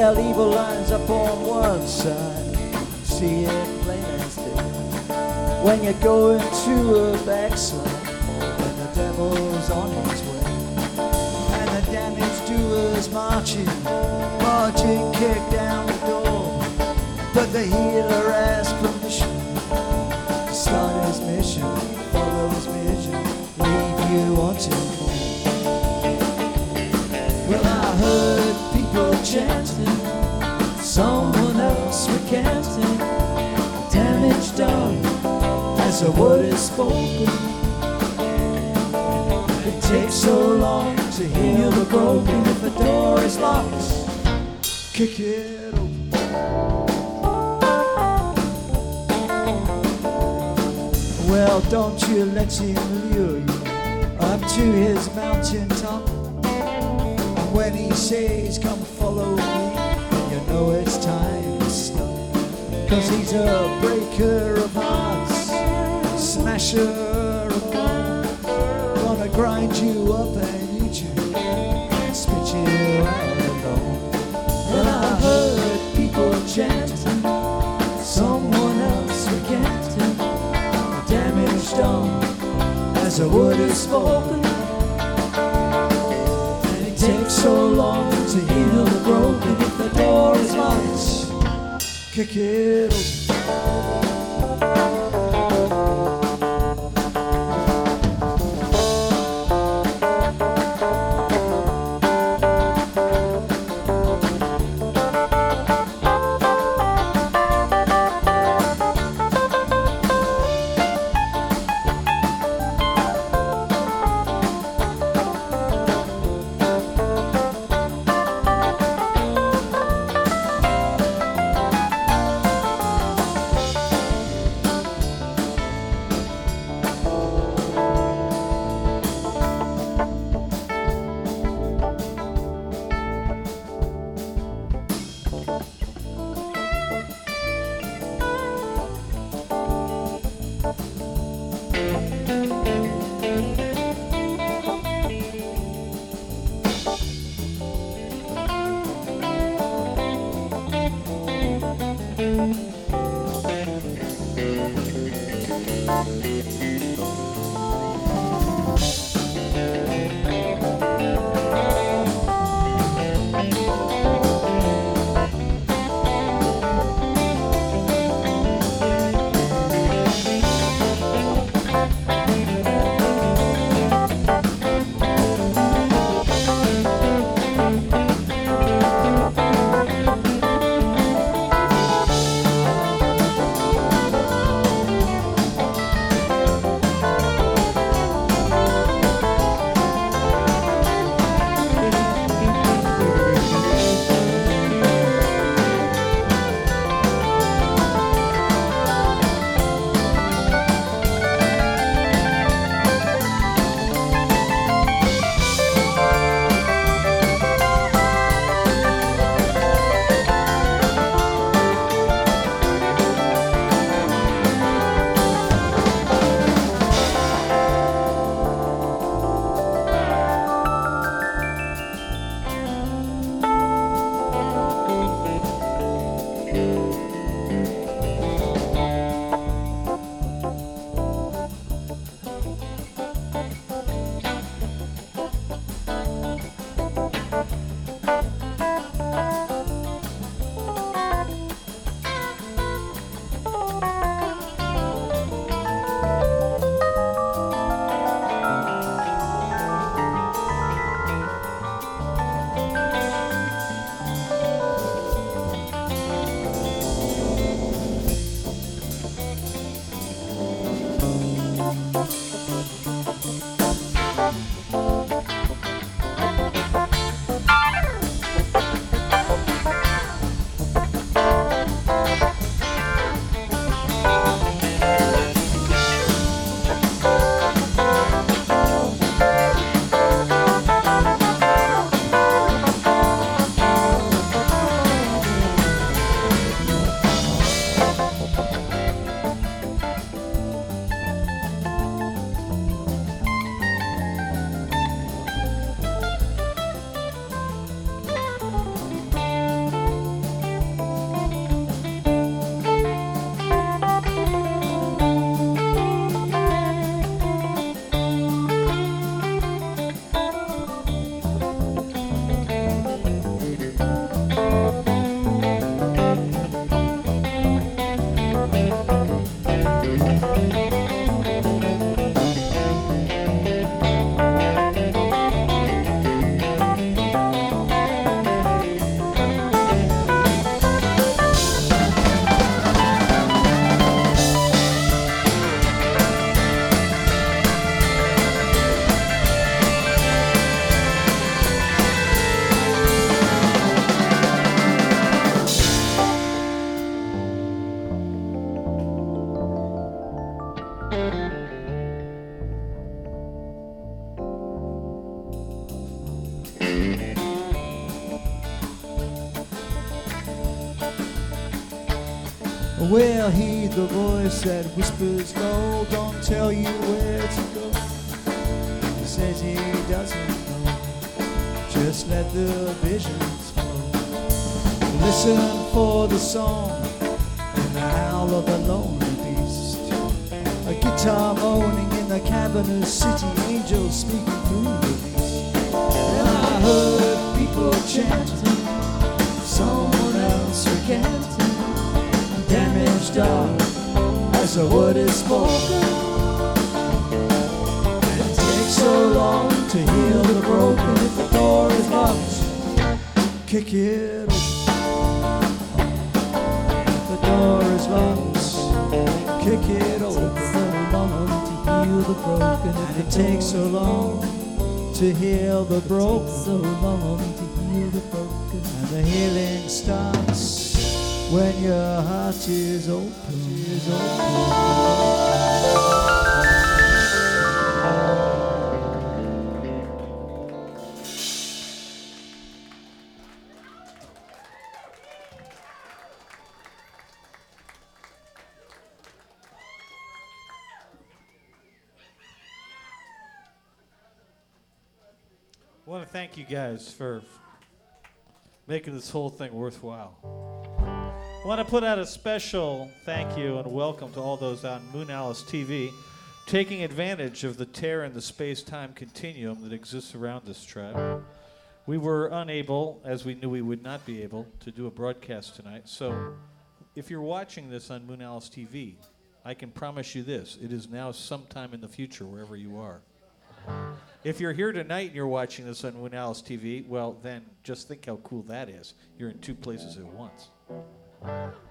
Well, evil lines up on one side, see it plain as day. When you go into a backslide, when the devil's on his way, and the damage doers marching, kick down the door. But the healer asks permission to start his mission, follow his vision, leave you wanting more. Well, I heard people chanting, someone else recanting, damage done as a word is spoken. It takes so long to heal the broken. If the door is locked, kick it open. Well, don't you let him lure you up to his mountain top. And when he says, come follow me, you know it's time to stop. 'Cause he's a breaker of hearts, smasher of bones, gonna grind you up and eat you, and spit you out alone. Well, I heard people chanting, someone else recanting, damage done as a word is spoken. And it takes so long to heal the broken. If the door is locked, kick it open. Well, heed the voice that whispers low, don't tell you where to go. He says he doesn't know, just let the visions flow. Listen for the song and the howl of the lonely beast. A guitar moaning in the cavernous city, angels speaking through the beast. And I heard people chanting, someone else recanting. Damaged dark as the word is spoken. It takes so long to heal the broken. If the door is locked, kick it open. If the door is locked, kick it open. So long to heal the broken. And it takes so long to heal the broken. So long to heal the broken. And the healing starts when your heart is open, I want to thank you guys for making this whole thing worthwhile. I want to put out a special thank you and welcome to all those on Moon Alice TV taking advantage of the tear in the space-time continuum that exists around this tribe. We were unable, as we knew we would not be able, to do a broadcast tonight. So if you're watching this on Moon Alice TV, I can promise you this. It is now sometime in the future, wherever you are. If you're here tonight and you're watching this on Moon Alice TV, well, then just think how cool that is. You're in two places at once.